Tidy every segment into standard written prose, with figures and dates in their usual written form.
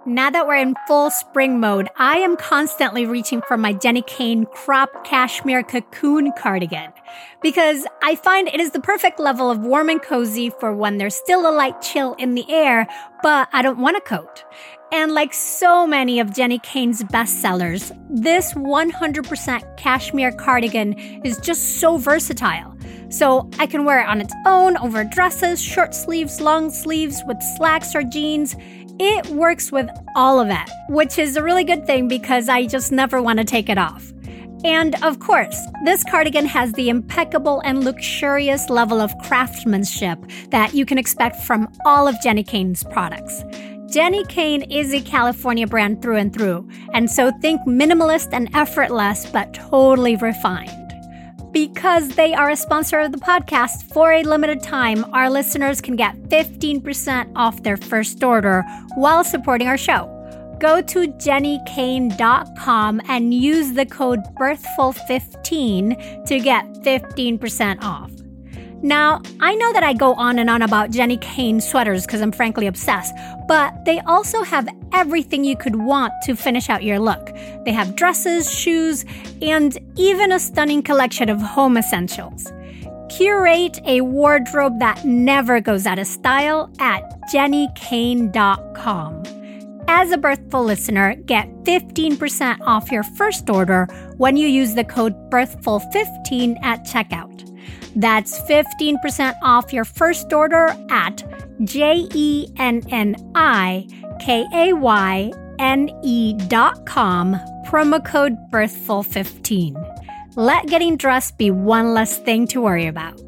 Now that we're in full spring mode, I am constantly reaching for my Jenni Kayne crop cashmere cocoon cardigan because I find it is the perfect level of warm and cozy for when there's still a light chill in the air, but I don't want a coat. And like so many of Jenni Kayne's bestsellers, this 100% cashmere cardigan is just so versatile. So I can wear it on its own, over dresses, short sleeves, long sleeves, with slacks or jeans. It works with all of it, which is a really good thing because I just never want to take it off. And of course, this cardigan has the impeccable and luxurious level of craftsmanship that you can expect from all of Jenni Kayne's products. Jenni Kayne is a California brand through and through, and so think minimalist and effortless, but totally refined. Because they are a sponsor of the podcast, for a limited time, our listeners can get 15% off their first order while supporting our show. Go to JenniKayne.com and use the code BIRTHFUL15 to get 15% off. Now, I know that I go on and on about Jenni Kayne sweaters because I'm frankly obsessed, but they also have everything you could want to finish out your look. They have dresses, shoes, and even a stunning collection of home essentials. Curate a wardrobe that never goes out of style at JenniKayne.com. As a Birthful listener, get 15% off your first order when you use the code BIRTHFUL15 at checkout. That's 15% off your first order at JenniKayne.com, promo code BIRTHFUL15. Let getting dressed be one less thing to worry about.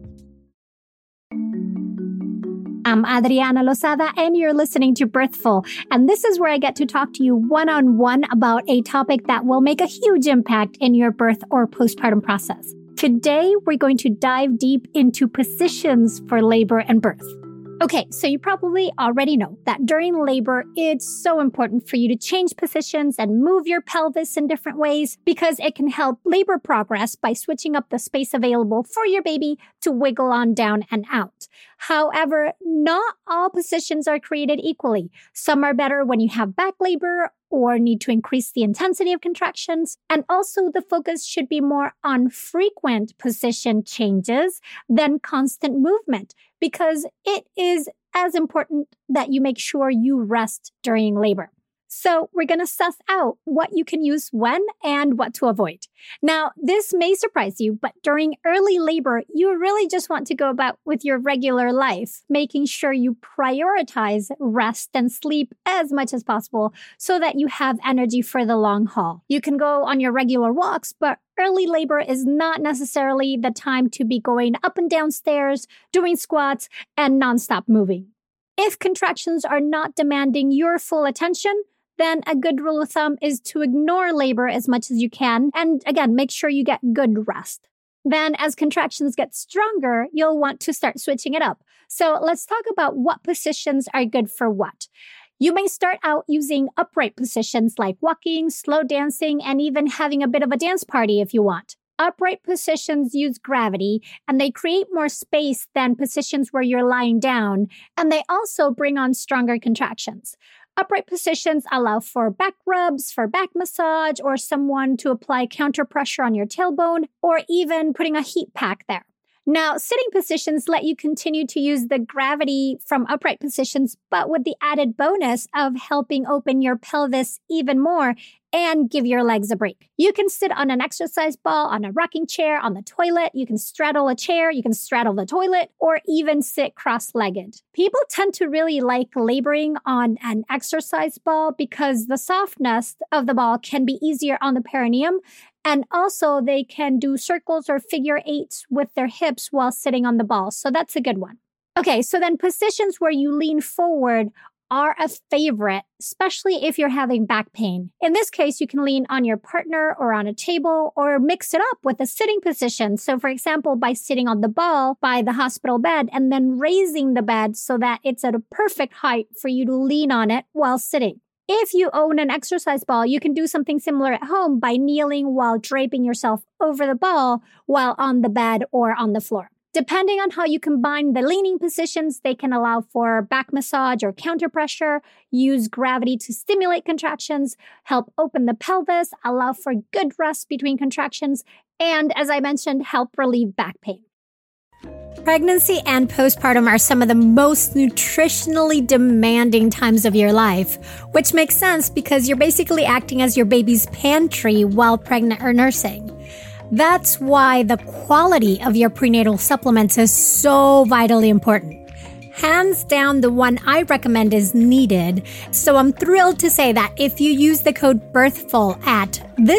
I'm Adriana Lozada, and you're listening to Birthful, and this is where I get to talk to you one-on-one about a topic that will make a huge impact in your birth or postpartum process. Today, we're going to dive deep into positions for labor and birth. Okay, so you probably already know that during labor, it's so important for you to change positions and move your pelvis in different ways because it can help labor progress by switching up the space available for your baby to wiggle on down and out. However, not all positions are created equally. Some are better when you have back labor or need to increase the intensity of contractions. And also the focus should be more on frequent position changes than constant movement because it is as important that you make sure you rest during labor. So we're going to suss out what you can use when and what to avoid. Now, this may surprise you, but during early labor, you really just want to go about with your regular life, making sure you prioritize rest and sleep as much as possible so that you have energy for the long haul. You can go on your regular walks, but early labor is not necessarily the time to be going up and down stairs, doing squats, and nonstop moving. If contractions are not demanding your full attention, then a good rule of thumb is to ignore labor as much as you can. And again, make sure you get good rest. Then as contractions get stronger, you'll want to start switching it up. So let's talk about what positions are good for what. You may start out using upright positions like walking, slow dancing, and even having a bit of a dance party if you want. Upright positions use gravity, and they create more space than positions where you're lying down, and they also bring on stronger contractions. Upright positions allow for back rubs, for back massage, or someone to apply counter pressure on your tailbone, or even putting a heat pack there. Now, sitting positions let you continue to use the gravity from upright positions, but with the added bonus of helping open your pelvis even more and give your legs a break. You can sit on an exercise ball, on a rocking chair, on the toilet. You can straddle a chair, you can straddle the toilet, or even sit cross-legged. People tend to really like laboring on an exercise ball because the softness of the ball can be easier on the perineum. And also they can do circles or figure eights with their hips while sitting on the ball. So that's a good one. Okay, so then positions where you lean forward are a favorite, especially if you're having back pain. In this case, you can lean on your partner or on a table or mix it up with a sitting position. So for example, by sitting on the ball by the hospital bed and then raising the bed so that it's at a perfect height for you to lean on it while sitting. If you own an exercise ball, you can do something similar at home by kneeling while draping yourself over the ball while on the bed or on the floor. Depending on how you combine the leaning positions, they can allow for back massage or counter pressure, use gravity to stimulate contractions, help open the pelvis, allow for good rest between contractions, and as I mentioned, help relieve back pain. Pregnancy and postpartum are some of the most nutritionally demanding times of your life, which makes sense because you're basically acting as your baby's pantry while pregnant or nursing. That's why the quality of your prenatal supplements is so vitally important. Hands down, the one I recommend is Needed. So I'm thrilled to say that if you use the code BIRTHFUL at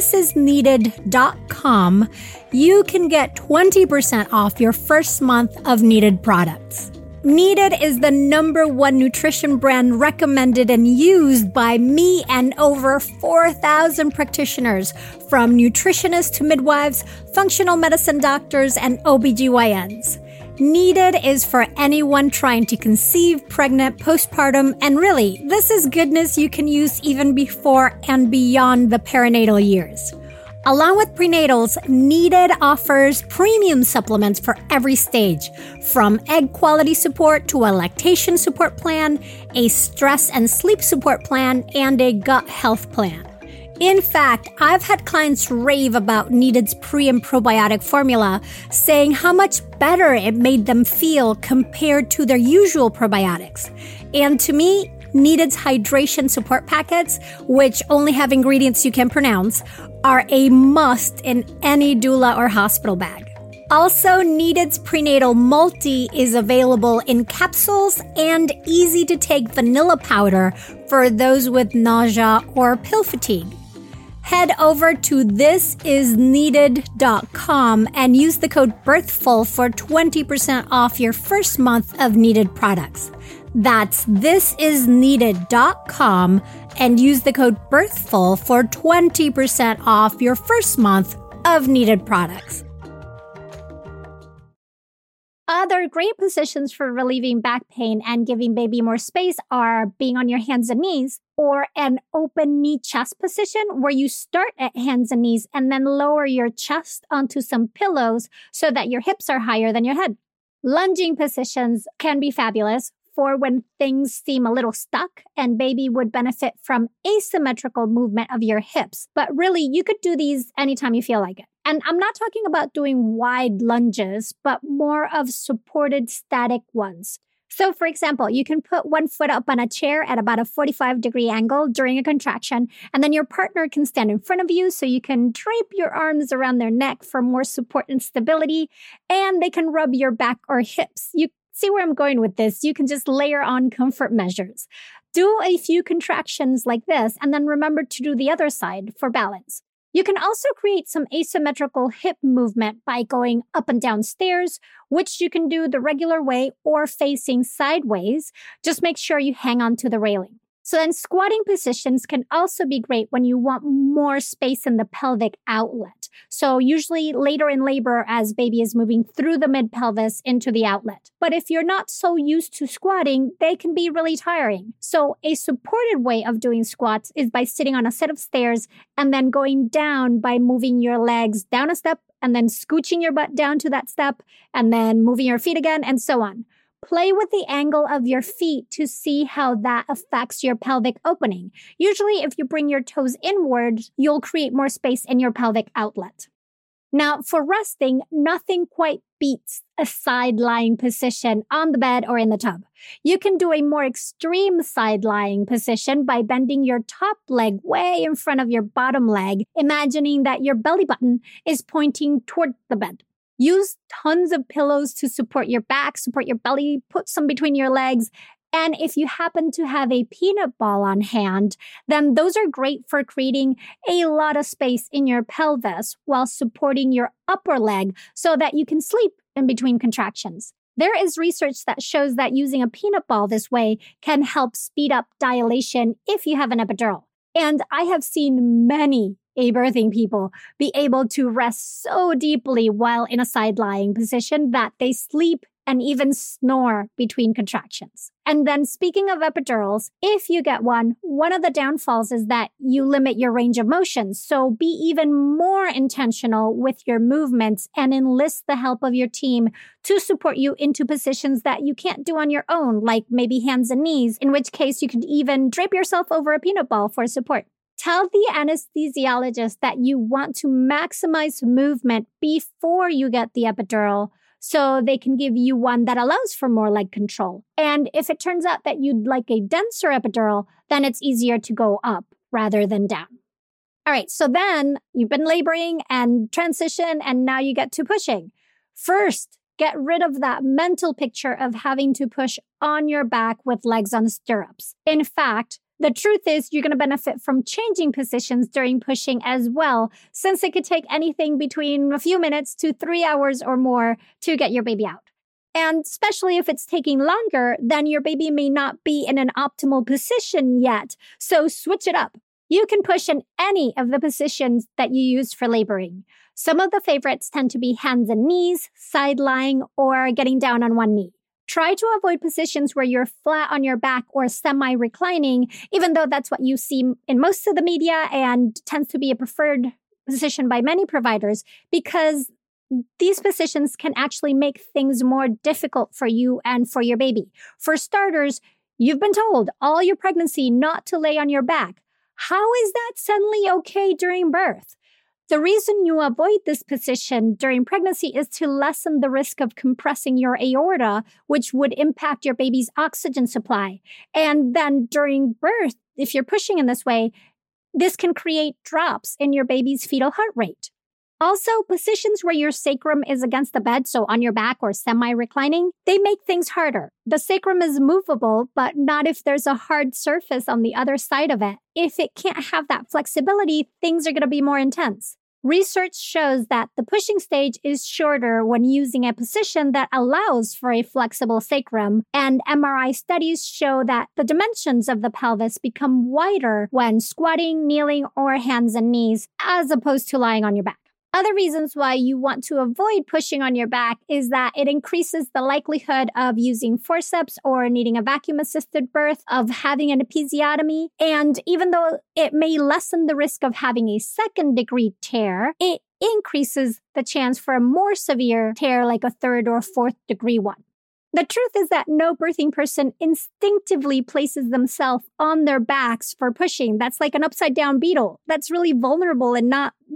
thisisneeded.com, you can get 20% off your first month of Needed products. Needed is the #1 nutrition brand recommended and used by me and over 4,000 practitioners, from nutritionists to midwives, functional medicine doctors, and OBGYNs. Needed is for anyone trying to conceive, pregnant, postpartum, and really, this is goodness you can use even before and beyond the perinatal years. Along with prenatals, Needed offers premium supplements for every stage, from egg quality support to a lactation support plan, a stress and sleep support plan, and a gut health plan. In fact, I've had clients rave about Needed's pre and probiotic formula, saying how much better it made them feel compared to their usual probiotics. And to me, Needed's hydration support packets, which only have ingredients you can pronounce, are a must in any doula or hospital bag. Also, Needed's Prenatal Multi is available in capsules and easy-to-take vanilla powder for those with nausea or pill fatigue. Head over to thisisneeded.com and use the code BIRTHFUL for 20% off your first month of Needed products. That's thisisneeded.com and use the code BIRTHFUL for 20% off your first month of Needed products. Other great positions for relieving back pain and giving baby more space are being on your hands and knees, or an open knee chest position where you start at hands and knees and then lower your chest onto some pillows so that your hips are higher than your head. Lunging positions can be fabulous for when things seem a little stuck and baby would benefit from asymmetrical movement of your hips. But really, you could do these anytime you feel like it. And I'm not talking about doing wide lunges, but more of supported static ones. So for example, you can put one foot up on a chair at about a 45-degree angle during a contraction, and then your partner can stand in front of you so you can drape your arms around their neck for more support and stability, and they can rub your back or hips. You see where I'm going with this? You can just layer on comfort measures. Do a few contractions like this, and then remember to do the other side for balance. You can also create some asymmetrical hip movement by going up and down stairs, which you can do the regular way or facing sideways. Just make sure you hang on to the railing. So then squatting positions can also be great when you want more space in the pelvic outlet. So usually later in labor as baby is moving through the mid-pelvis into the outlet. But if you're not so used to squatting, they can be really tiring. So a supported way of doing squats is by sitting on a set of stairs and then going down by moving your legs down a step and then scooching your butt down to that step and then moving your feet again and so on. Play with the angle of your feet to see how that affects your pelvic opening. Usually, if you bring your toes inward, you'll create more space in your pelvic outlet. Now, for resting, nothing quite beats a side-lying position on the bed or in the tub. You can do a more extreme side-lying position by bending your top leg way in front of your bottom leg, imagining that your belly button is pointing toward the bed. Use tons of pillows to support your back, support your belly, put some between your legs. And if you happen to have a peanut ball on hand, then those are great for creating a lot of space in your pelvis while supporting your upper leg so that you can sleep in between contractions. There is research that shows that using a peanut ball this way can help speed up dilation if you have an epidural. And I have seen many birthing people be able to rest so deeply while in a side-lying position that they sleep and even snore between contractions. And then speaking of epidurals, if you get one of the downfalls is that you limit your range of motion. So be even more intentional with your movements and enlist the help of your team to support you into positions that you can't do on your own, like maybe hands and knees, in which case you could even drape yourself over a peanut ball for support. Tell the anesthesiologist that you want to maximize movement before you get the epidural so they can give you one that allows for more leg control. And if it turns out that you'd like a denser epidural, then it's easier to go up rather than down. All right, so then you've been laboring and transition, and now you get to pushing. First, get rid of that mental picture of having to push on your back with legs on stirrups. In fact, the truth is you're going to benefit from changing positions during pushing as well, since it could take anything between a few minutes to 3 hours or more to get your baby out. And especially if it's taking longer, then your baby may not be in an optimal position yet. So switch it up. You can push in any of the positions that you use for laboring. Some of the favorites tend to be hands and knees, side lying, or getting down on one knee. Try to avoid positions where you're flat on your back or semi-reclining, even though that's what you see in most of the media and tends to be a preferred position by many providers, because these positions can actually make things more difficult for you and for your baby. For starters, you've been told all your pregnancy not to lay on your back. How is that suddenly okay during birth? The reason you avoid this position during pregnancy is to lessen the risk of compressing your aorta, which would impact your baby's oxygen supply. And then during birth, if you're pushing in this way, this can create drops in your baby's fetal heart rate. Also, positions where your sacrum is against the bed, so on your back or semi-reclining, they make things harder. The sacrum is movable, but not if there's a hard surface on the other side of it. If it can't have that flexibility, things are going to be more intense. Research shows that the pushing stage is shorter when using a position that allows for a flexible sacrum, and MRI studies show that the dimensions of the pelvis become wider when squatting, kneeling, or hands and knees, as opposed to lying on your back. Other reasons why you want to avoid pushing on your back is that it increases the likelihood of using forceps or needing a vacuum-assisted birth, of having an episiotomy, and even though it may lessen the risk of having a second-degree tear, it increases the chance for a more severe tear like a third or fourth-degree one. The truth is that no birthing person instinctively places themselves on their backs for pushing. That's like an upside-down beetle. That's really vulnerable and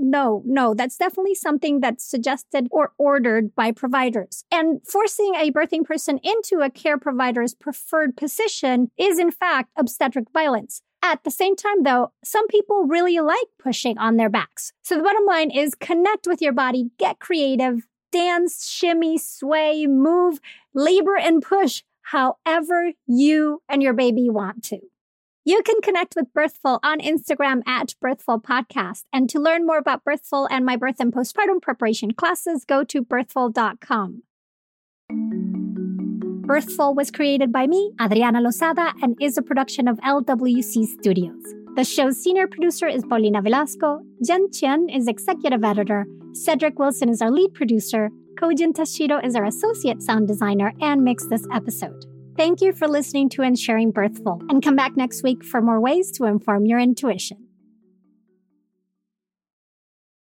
no, that's definitely something that's suggested or ordered by providers. And forcing a birthing person into a care provider's preferred position is, in fact, obstetric violence. At the same time, though, some people really like pushing on their backs. So the bottom line is connect with your body, get creative, dance, shimmy, sway, move, labor, and push however you and your baby want to. You can connect with Birthful on Instagram at Birthful Podcast. And to learn more about Birthful and my birth and postpartum preparation classes, go to birthful.com. Birthful was created by me, Adriana Lozada, and is a production of LWC Studios. The show's senior producer is Paulina Velasco. Jen Chen is executive editor. Cedric Wilson is our lead producer. Kojin Tashiro is our associate sound designer and mixed this episode. Thank you for listening to and sharing Birthful, and come back next week for more ways to inform your intuition.